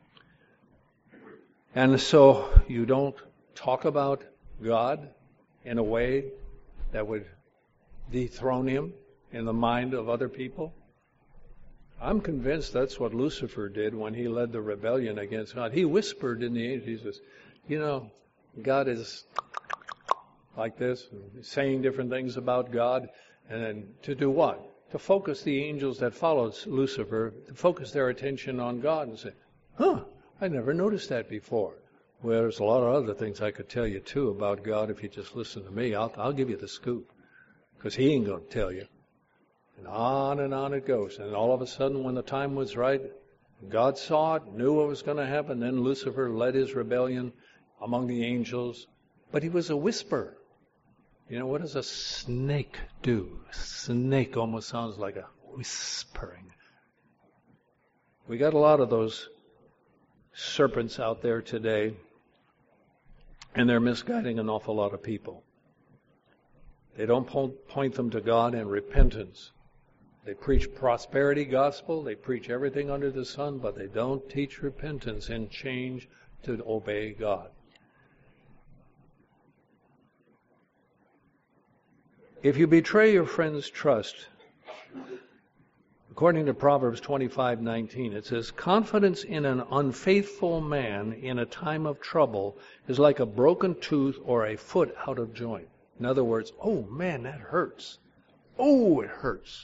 And so you don't talk about God in a way that would dethrone Him in the mind of other people. I'm convinced that's what Lucifer did when he led the rebellion against God. He whispered in the angels, he says, you know, God is like this, saying different things about God, and then to do what? To focus the angels that followed Lucifer, to focus their attention on God and say, huh, I never noticed that before. Well, there's a lot of other things I could tell you, too, about God if you just listen to me. I'll, I'll give you the scoop, because He ain't going to tell you. And on and on it goes. And all of a sudden, when the time was right, God saw it, knew what was going to happen. Then Lucifer led his rebellion among the angels. But he was a whisperer. You know, what does a snake do? A snake almost sounds like a whispering. We got a lot of those serpents out there today, and they're misguiding an awful lot of people. They don't point them to God and repentance. They preach prosperity gospel, they preach everything under the sun, but they don't teach repentance and change to obey God. If you betray your friend's trust, according to Proverbs twenty-five nineteen, it says, confidence in an unfaithful man in a time of trouble is like a broken tooth or a foot out of joint. In other words, oh man, that hurts. Oh, it hurts.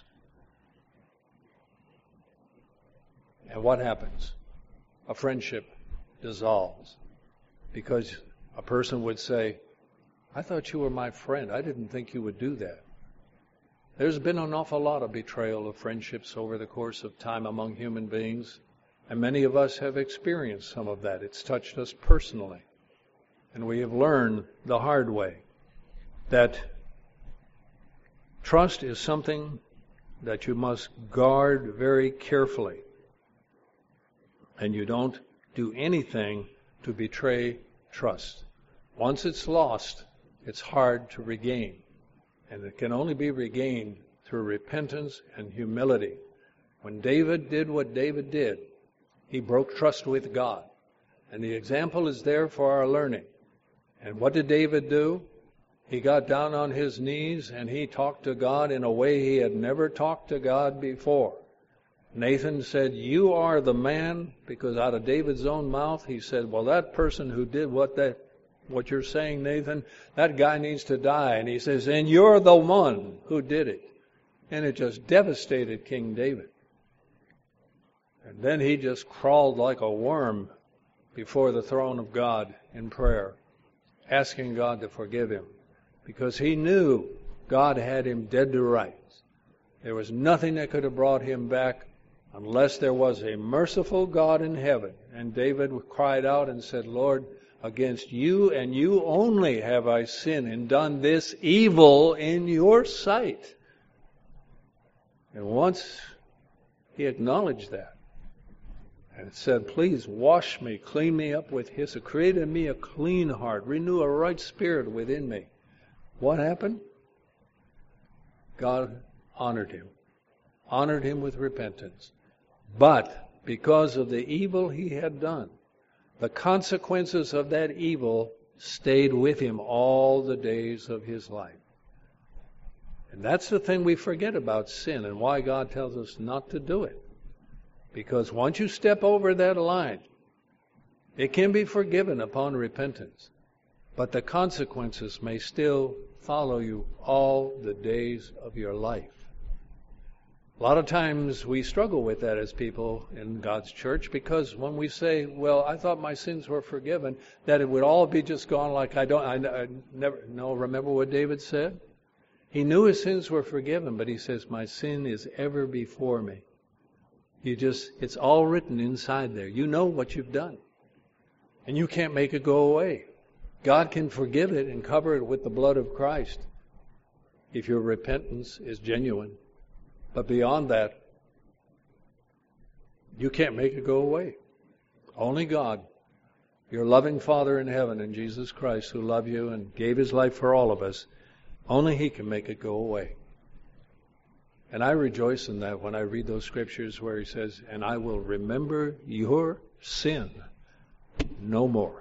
And what happens? A friendship dissolves. Because a person would say, I thought you were my friend. I didn't think you would do that. There's been an awful lot of betrayal of friendships over the course of time among human beings, and many of us have experienced some of that. It's touched us personally. And we have learned the hard way that trust is something that you must guard very carefully. And you don't do anything to betray trust. Once it's lost, it's hard to regain. And it can only be regained through repentance and humility. When David did what David did, he broke trust with God. And the example is there for our learning. And what did David do? He got down on his knees and he talked to God in a way he had never talked to God before. Nathan said, you are the man, because out of David's own mouth, he said, well, that person who did what that, what you're saying, Nathan, that guy needs to die. And he says, and you're the one who did it. And it just devastated King David. And then he just crawled like a worm before the throne of God in prayer, asking God to forgive him, because he knew God had him dead to rights. There was nothing that could have brought him back unless there was a merciful God in heaven. And David cried out and said, Lord, against you and you only have I sinned and done this evil in your sight. And once he acknowledged that and said, please wash me, clean me up with hyssop, create in me a clean heart, renew a right spirit within me. What happened? God honored him, honored him with repentance. But because of the evil he had done, the consequences of that evil stayed with him all the days of his life. And that's the thing we forget about sin and why God tells us not to do it. Because once you step over that line, it can be forgiven upon repentance. But the consequences may still follow you all the days of your life. A lot of times we struggle with that as people in God's church, because when we say, well, I thought my sins were forgiven, that it would all be just gone like I don't, I, I never, no, remember what David said? He knew his sins were forgiven, but he says, my sin is ever before me. You just, it's all written inside there. You know what you've done. And you can't make it go away. God can forgive it and cover it with the blood of Christ if your repentance is genuine. But beyond that, you can't make it go away. Only God, your loving Father in heaven, and Jesus Christ, who loved you and gave his life for all of us, only he can make it go away. And I rejoice in that when I read those scriptures where he says, and I will remember your sin no more.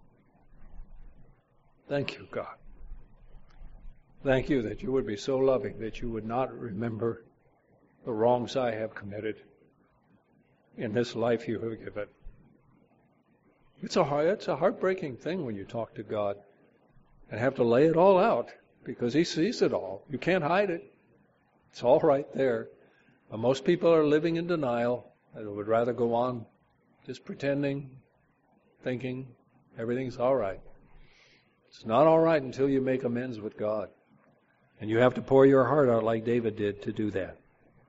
Thank you, God. Thank you that you would be so loving that you would not remember the wrongs I have committed in this life you have given. It's a, it's a heartbreaking thing when you talk to God and have to lay it all out, because he sees it all. You can't hide it. It's all right there. But most people are living in denial and would rather go on just pretending, thinking everything's all right. It's not all right until you make amends with God. And you have to pour your heart out like David did to do that.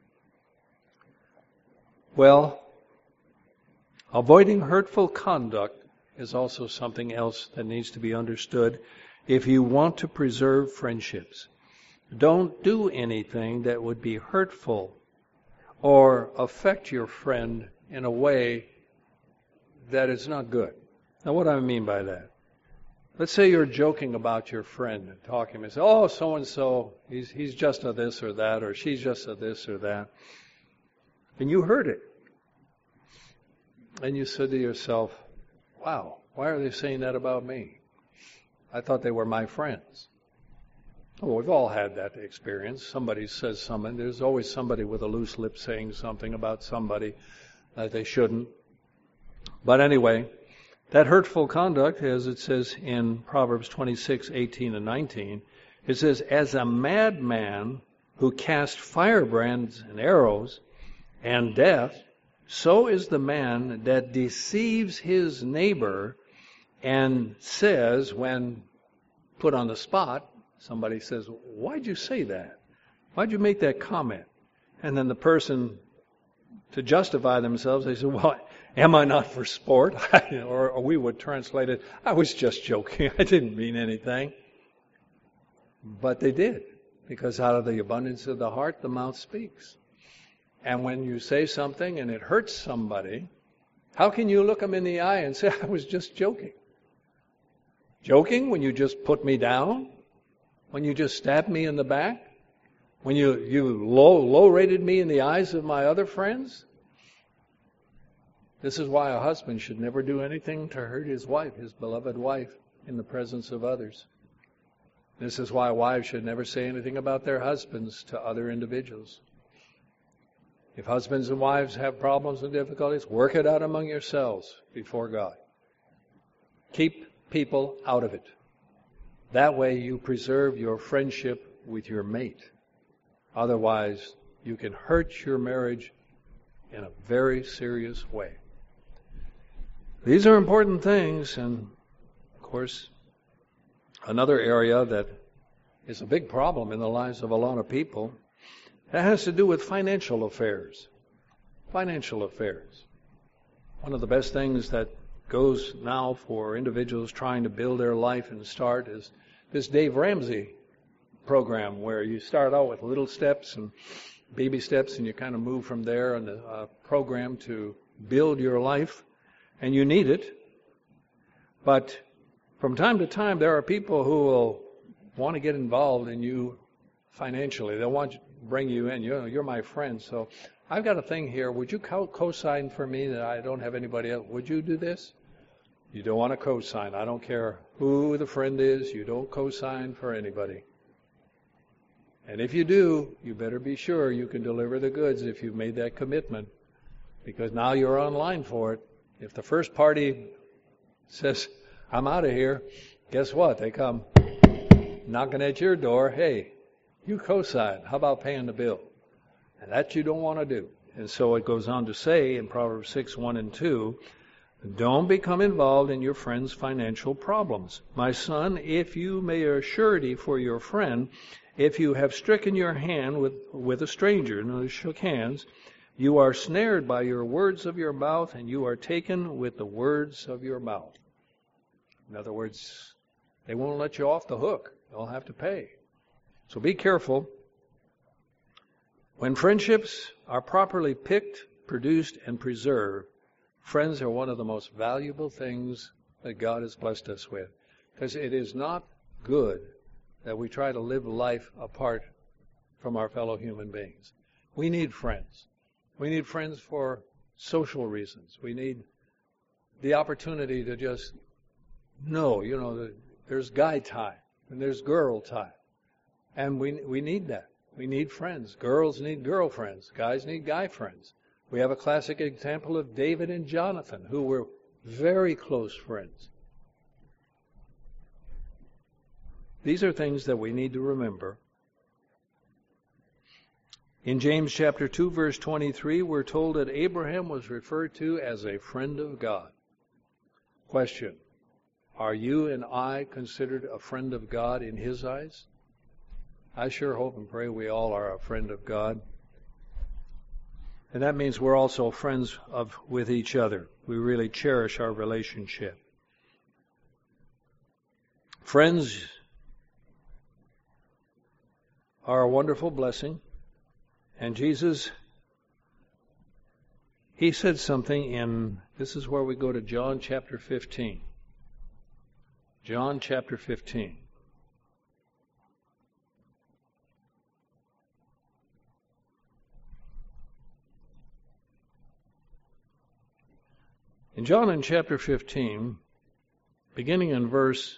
Well, avoiding hurtful conduct is also something else that needs to be understood if you want to preserve friendships. Don't do anything that would be hurtful or affect your friend in a way that is not good. Now, what do I mean by that? Let's say you're joking about your friend and talking and say, oh, so-and-so, he's, he's just a this or that, or she's just a this or that. And you heard it. And you said to yourself, wow, why are they saying that about me? I thought they were my friends. Oh, we've all had that experience. Somebody says something. There's always somebody with a loose lip saying something about somebody that they shouldn't. But anyway, that hurtful conduct, as it says in Proverbs twenty-six, eighteen and nineteen, it says, as a madman who cast firebrands and arrows and death, so is the man that deceives his neighbor and says, when put on the spot, somebody says, why'd you say that? Why'd you make that comment? And then the person, to justify themselves, they say, well, am I not for sport? or, or we would translate it, I was just joking. I didn't mean anything. But they did, because out of the abundance of the heart, the mouth speaks. And when you say something and it hurts somebody, how can you look them in the eye and say, I was just joking? Joking when you just put me down? When you just stabbed me in the back? When you, you low, low rated me in the eyes of my other friends? This is why a husband should never do anything to hurt his wife, his beloved wife, in the presence of others. This is why wives should never say anything about their husbands to other individuals. If husbands and wives have problems and difficulties, work it out among yourselves before God. Keep people out of it. That way you preserve your friendship with your mate. Otherwise, you can hurt your marriage in a very serious way. These are important things, and of course, another area that is a big problem in the lives of a lot of people, that has to do with financial affairs. Financial affairs. One of the best things that goes now for individuals trying to build their life and start is this Dave Ramsey program, where you start out with little steps and baby steps, and you kind of move from there in the uh, program to build your life. And you need it. But from time to time, there are people who will want to get involved in you financially. They'll want to bring you in. You know, you're my friend, so I've got a thing here. Would you co- co-sign for me that I don't have anybody else? Would you do this? You don't want to co-sign. I don't care who the friend is. You don't co-sign for anybody. And if you do, you better be sure you can deliver the goods if you've made that commitment, because now you're online for it. If the first party says, I'm out of here, guess what? They come knocking at your door. Hey, you co-sign. How about paying the bill? And that you don't want to do. And so it goes on to say in Proverbs six, one and two, don't become involved in your friend's financial problems. My son, if you may a surety for your friend, if you have stricken your hand with, with a stranger, and they shook hands, you are snared by your words of your mouth, and you are taken with the words of your mouth. In other words, they won't let you off the hook. You'll have to pay. So be careful. When friendships are properly picked, produced, and preserved, friends are one of the most valuable things that God has blessed us with. Because it is not good that we try to live life apart from our fellow human beings. We need friends. We need friends for social reasons. We need the opportunity to just know, you know, there's guy time and there's girl time. And we we need that. We need friends. Girls need girlfriends. Guys need guy friends. We have a classic example of David and Jonathan, who were very close friends. These are things that we need to remember. In James chapter two, verse twenty-three, we're told that Abraham was referred to as a friend of God. Question: are you and I considered a friend of God in His eyes? I sure hope and pray we all are a friend of God. And that means we're also friends of with each other. We really cherish our relationship. Friends are a wonderful blessing. And Jesus, He said something in, this is where we go to John chapter fifteen. John chapter fifteen. In John in chapter fifteen, beginning in verse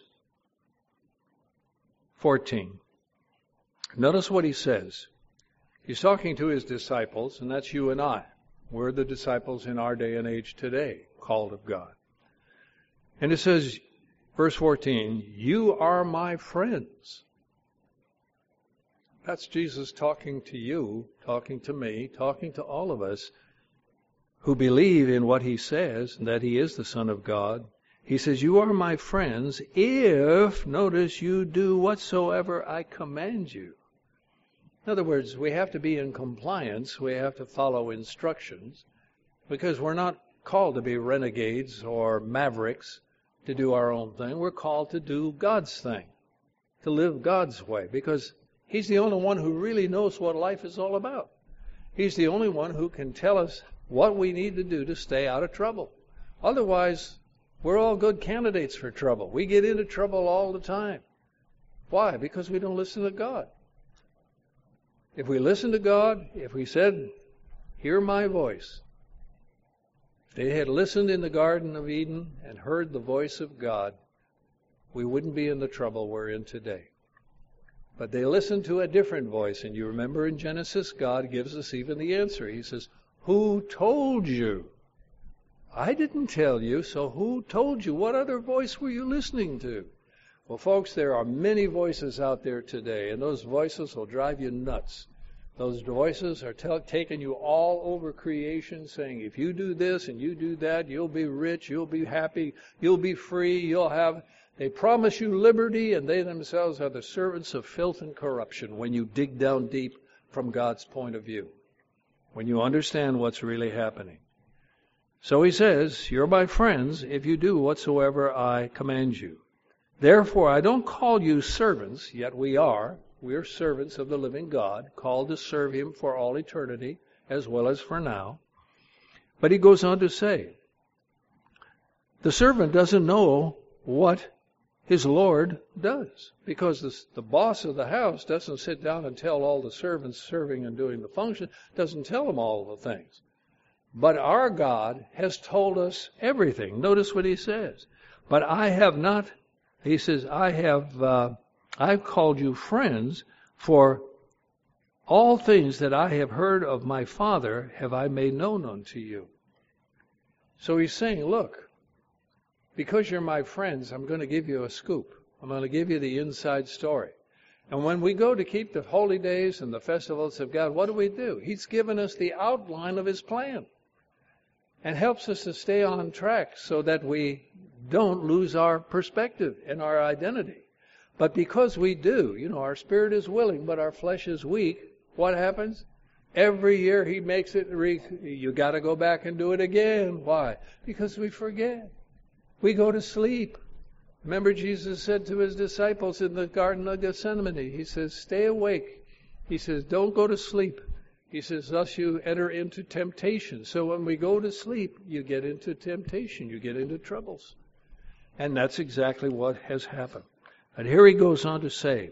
fourteen, notice what He says. He's talking to His disciples, and that's you and I. We're the disciples in our day and age today, called of God. And it says, verse fourteen, you are my friends. That's Jesus talking to you, talking to me, talking to all of us who believe in what he says, and that he is the Son of God, he says, you are my friends if, notice, you do whatsoever I command you. In other words, we have to be in compliance. We have to follow instructions because we're not called to be renegades or mavericks to do our own thing. We're called to do God's thing, to live God's way, because he's the only one who really knows what life is all about. He's the only one who can tell us what we need to do to stay out of trouble. Otherwise, we're all good candidates for trouble. We get into trouble all the time. Why? Because we don't listen to God. If we listen to God, if we said, hear my voice, if they had listened in the Garden of Eden and heard the voice of God, we wouldn't be in the trouble we're in today. But they listened to a different voice, and you remember in Genesis, God gives us even the answer. He says, who told you? I didn't tell you, so who told you? What other voice were you listening to? Well, folks, there are many voices out there today, and those voices will drive you nuts. Those voices are t- taking you all over creation, saying, if you do this and you do that, you'll be rich, you'll be happy, you'll be free, you'll have... They promise you liberty, and they themselves are the servants of filth and corruption when you dig down deep from God's point of view, when you understand what's really happening. So he says, you're my friends if you do whatsoever I command you. Therefore, I don't call you servants, yet we are. We are servants of the living God, called to serve him for all eternity, as well as for now. But he goes on to say, the servant doesn't know what his Lord does, because the, the boss of the house doesn't sit down and tell all the servants serving and doing the function, doesn't tell them all the things. But our God has told us everything. Notice what he says. But I have not, he says, I have, uh, I've called you friends, for all things that I have heard of my Father have I made known unto you. So he's saying, look, because you're my friends, I'm going to give you a scoop. I'm going to give you the inside story. And when we go to keep the holy days and the festivals of God, what do we do? He's given us the outline of his plan and helps us to stay on track so that we don't lose our perspective and our identity. But because we do, you know, our spirit is willing, but our flesh is weak, what happens? Every year he makes it, re- you got to go back and do it again. Why? Because we forget. We go to sleep. Remember, Jesus said to his disciples in the Garden of Gethsemane, he says, stay awake. He says, don't go to sleep. He says, thus you enter into temptation. So when we go to sleep, you get into temptation. You get into troubles. And that's exactly what has happened. And here he goes on to say,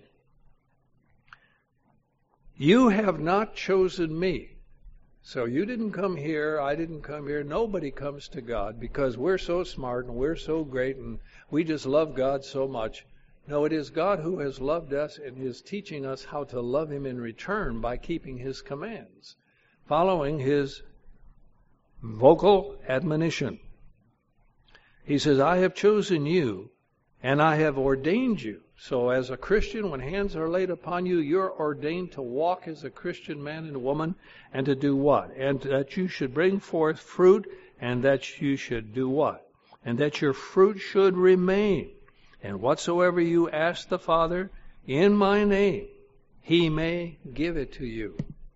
you have not chosen me. So you didn't come here, I didn't come here, nobody comes to God because we're so smart and we're so great and we just love God so much. No, it is God who has loved us and is teaching us how to love him in return by keeping his commands, following his vocal admonition. He says, I have chosen you and I have ordained you. So as a Christian, when hands are laid upon you, you're ordained to walk as a Christian man and woman and to do what? And that you should bring forth fruit and that you should do what? And that your fruit should remain. And whatsoever you ask the Father in my name, he may give it to you.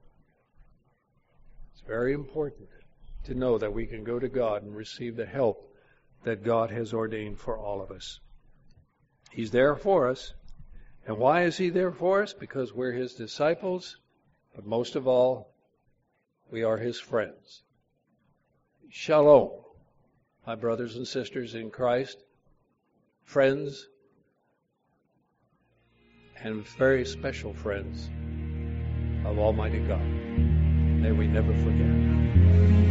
It's very important to know that we can go to God and receive the help that God has ordained for all of us. He's there for us. And why is he there for us? Because we're his disciples, but most of all, we are his friends. Shalom, my brothers and sisters in Christ, friends, and very special friends of Almighty God. May we never forget.